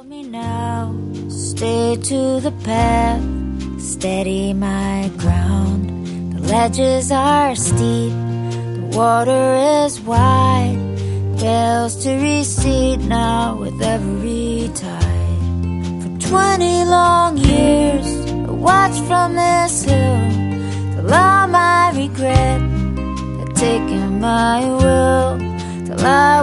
me now, stay to the path, steady my ground. The ledges are steep, the water is wide, fails to recede now with every tide. For 20 long years I watched from this hill till all my regret had taken my will, till I